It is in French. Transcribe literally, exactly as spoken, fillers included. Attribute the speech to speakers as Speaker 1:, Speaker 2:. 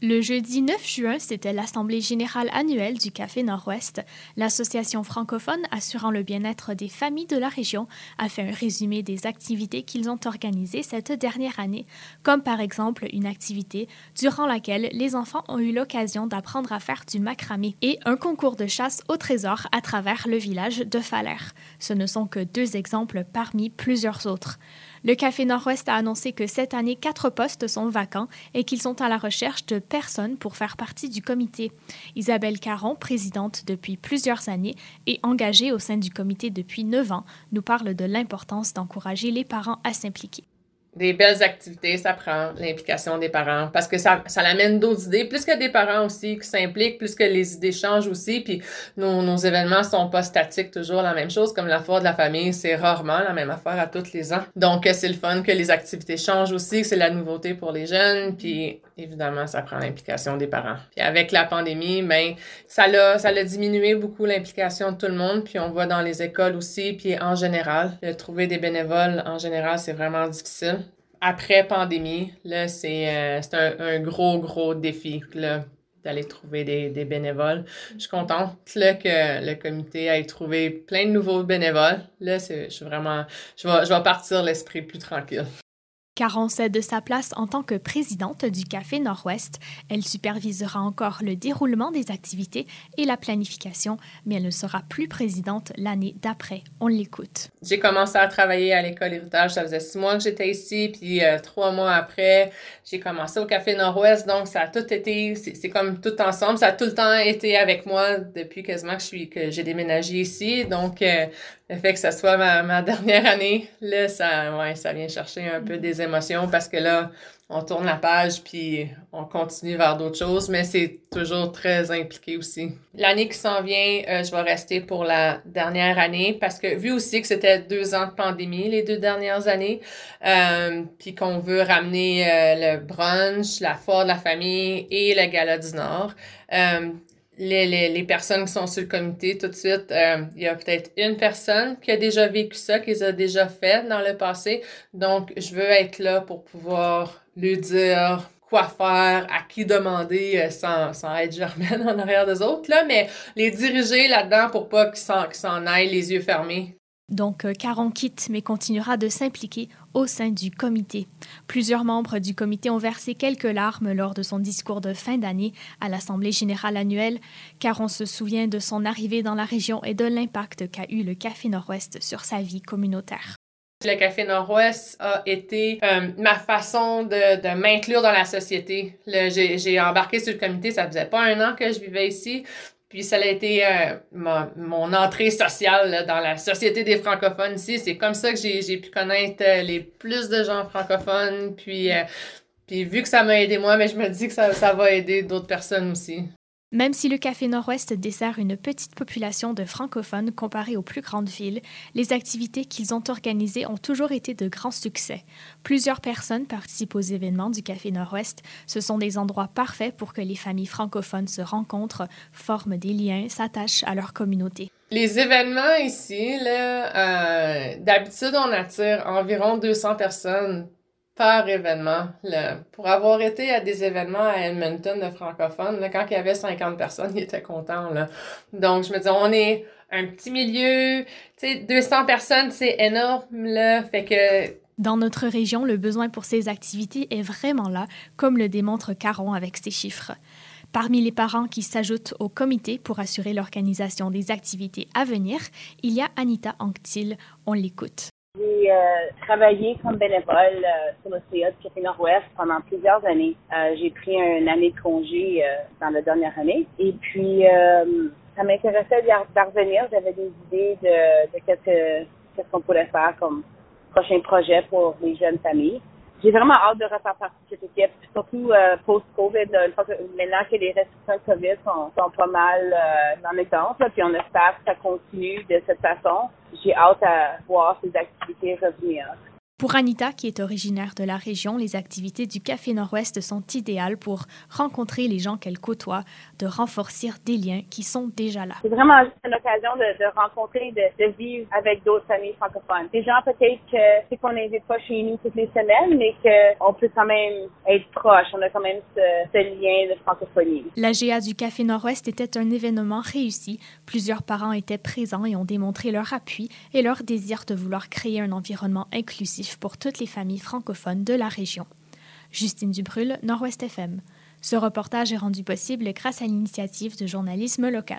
Speaker 1: Le jeudi neuf juin, c'était l'Assemblée générale annuelle du Café Nord-Ouest. L'association francophone assurant le bien-être des familles de la région a fait un résumé des activités qu'ils ont organisées cette dernière année, comme par exemple une activité durant laquelle les enfants ont eu l'occasion d'apprendre à faire du macramé et un concours de chasse au trésor à travers le village de Falaire. Ce ne sont que deux exemples parmi plusieurs autres. Le Café Nord-Ouest a annoncé que cette année, quatre postes sont vacants et qu'ils sont à la recherche de personnes pour faire partie du comité. Isabelle Caron, présidente depuis plusieurs années et engagée au sein du comité depuis neuf ans, nous parle de l'importance d'encourager les parents à s'impliquer.
Speaker 2: Des belles activités, ça prend l'implication des parents parce que ça, ça l'amène d'autres idées, plus que des parents aussi qui s'impliquent, plus que les idées changent aussi, puis nos, nos événements sont pas statiques, toujours la même chose, comme la foire de la famille, c'est rarement la même affaire à tous les ans. Donc, c'est le fun que les activités changent aussi, que c'est la nouveauté pour les jeunes, puis évidemment, ça prend l'implication des parents. Puis avec la pandémie, ben, ça l'a, ça l'a diminué beaucoup l'implication de tout le monde, puis on voit dans les écoles aussi, puis en général, de trouver des bénévoles, en général, c'est vraiment difficile. Après pandémie, là, c'est, euh, c'est un, un gros, gros défi, là, d'aller trouver des, des bénévoles. Je suis contente, là, que le comité ait trouvé plein de nouveaux bénévoles. Là, c'est, je suis vraiment, je vais, je vais partir l'esprit plus tranquille.
Speaker 1: Caron cède sa place en tant que présidente du Café Nord-Ouest. Elle supervisera encore le déroulement des activités et la planification, mais elle ne sera plus présidente l'année d'après. On l'écoute.
Speaker 2: J'ai commencé à travailler à l'école Héritage, ça faisait six mois que j'étais ici, puis euh, trois mois après, j'ai commencé au Café Nord-Ouest, donc ça a tout été, c'est, c'est comme tout ensemble, ça a tout le temps été avec moi depuis quasiment que je suis, que j'ai déménagé ici, donc euh, le fait que ça soit ma, ma dernière année, là, ça, ouais, ça vient chercher un peu des émotions parce que là, on tourne la page puis on continue vers d'autres choses, mais c'est toujours très impliqué aussi. L'année qui s'en vient, euh, je vais rester pour la dernière année parce que vu aussi que c'était deux ans de pandémie les deux dernières années, euh, puis qu'on veut ramener euh, le brunch, la foire de la famille et le gala du Nord, euh, Les, les, les personnes qui sont sur le comité, tout de suite, euh, il y a peut-être une personne qui a déjà vécu ça, qui les a déjà fait dans le passé. Donc, je veux être là pour pouvoir lui dire quoi faire, à qui demander, euh, sans, sans être germaine en arrière des autres, là, mais les diriger là-dedans pour pas qu'ils s'en, qu'ils s'en aillent les yeux fermés.
Speaker 1: Donc, Caron quitte, mais continuera de s'impliquer au sein du comité. Plusieurs membres du comité ont versé quelques larmes lors de son discours de fin d'année à l'Assemblée générale annuelle. Caron se souvient de son arrivée dans la région et de l'impact qu'a eu le Café Nord-Ouest sur sa vie communautaire.
Speaker 2: Le Café Nord-Ouest a été euh, ma façon de, de m'inclure dans la société. Le, j'ai, j'ai embarqué sur le comité, ça faisait pas un an que je vivais ici. Puis ça a été euh, ma, mon entrée sociale là, dans la société des francophones ici. C'est comme ça que j'ai, j'ai pu connaître euh, les plus de gens francophones. Puis, euh, puis vu que ça m'a aidé moi, mais je me dis que ça, ça va aider d'autres personnes aussi.
Speaker 1: Même si le Café Nord-Ouest dessert une petite population de francophones comparée aux plus grandes villes, les activités qu'ils ont organisées ont toujours été de grands succès. Plusieurs personnes participent aux événements du Café Nord-Ouest. Ce sont des endroits parfaits pour que les familles francophones se rencontrent, forment des liens, s'attachent à leur communauté.
Speaker 2: Les événements ici, là, euh, d'habitude, on attire environ deux cents personnes par événement. Là. Pour avoir été à des événements à Edmonton de francophones, là, quand il y avait cinquante personnes, ils étaient contents. Là. Donc, je me dis, on est un petit milieu, tu sais, deux cents personnes, c'est énorme, là, fait que...
Speaker 1: Dans notre région, le besoin pour ces activités est vraiment là, comme le démontre Caron avec ses chiffres. Parmi les parents qui s'ajoutent au comité pour assurer l'organisation des activités à venir, il y a Anita Anctil. On l'écoute.
Speaker 3: J'ai euh, travaillé comme bénévole euh, sur le C A du Café Nord-Ouest pendant plusieurs années. Euh, j'ai pris une année de congé euh, dans la dernière année. Et puis, euh, ça m'intéressait d'y revenir. J'avais des idées de, de qu'est-ce, qu'est-ce qu'on pourrait faire comme prochain projet pour les jeunes familles. J'ai vraiment hâte de refaire partie de cette équipe, surtout euh, post-COVID. Là, maintenant que les restrictions de COVID sont, sont pas mal euh, dans l'exemple, puis on espère que ça continue de cette façon. J'ai hâte à voir ces activités revenir.
Speaker 1: Pour Anita, qui est originaire de la région, les activités du Café Nord-Ouest sont idéales pour rencontrer les gens qu'elle côtoie, de renforcer des liens qui sont déjà là.
Speaker 3: C'est vraiment une occasion de, de rencontrer, de, de vivre avec d'autres familles francophones. Des gens peut-être que c'est qu'on n'invite pas chez nous toutes les semaines, mais qu'on peut quand même être proche. On a quand même ce, ce lien de francophonie.
Speaker 1: La G A du Café Nord-Ouest était un événement réussi. Plusieurs parents étaient présents et ont démontré leur appui et leur désir de vouloir créer un environnement inclusif pour toutes les familles francophones de la région. Justine Dubrul, Nord-Ouest F M. Ce reportage est rendu possible grâce à l'initiative de journalisme local.